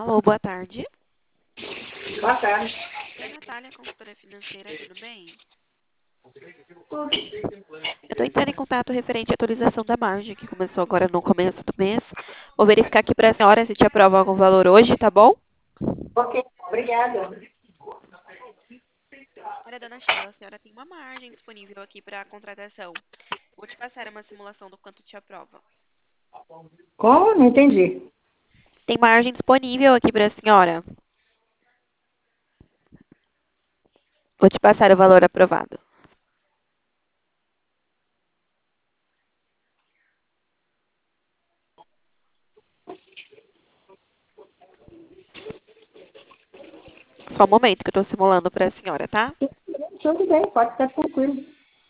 Alô, boa tarde. Boa tarde. Aqui é a Natália, consultora financeira, tudo bem? Tudo. Eu estou entrando em contato referente à atualização da margem, que começou agora no começo do mês. Vou verificar aqui para a senhora se te aprova algum valor hoje, tá bom? Ok, obrigada. Olha, dona Sheila, a senhora tem uma margem disponível aqui para a contratação. Vou te passar uma simulação do quanto te aprova. Como? Não entendi. Tem margem disponível aqui para a senhora. Vou te passar o valor aprovado. Só um momento que eu estou simulando para a senhora, tá? Tudo bem, pode ficar tranquilo.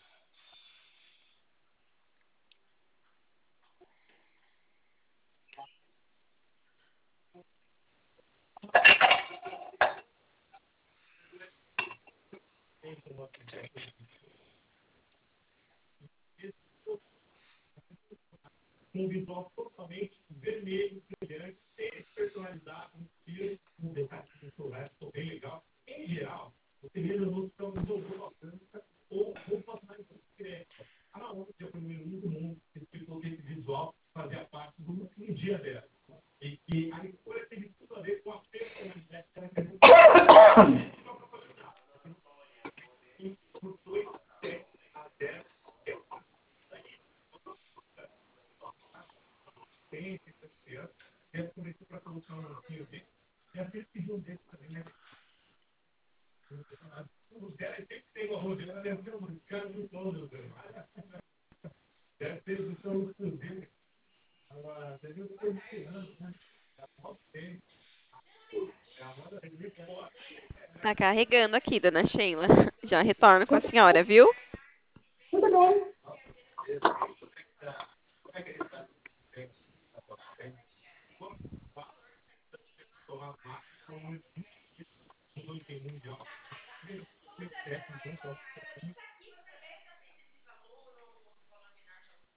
Tá carregando aqui, dona Sheila. Já retorno com a senhora, viu? Tudo bem.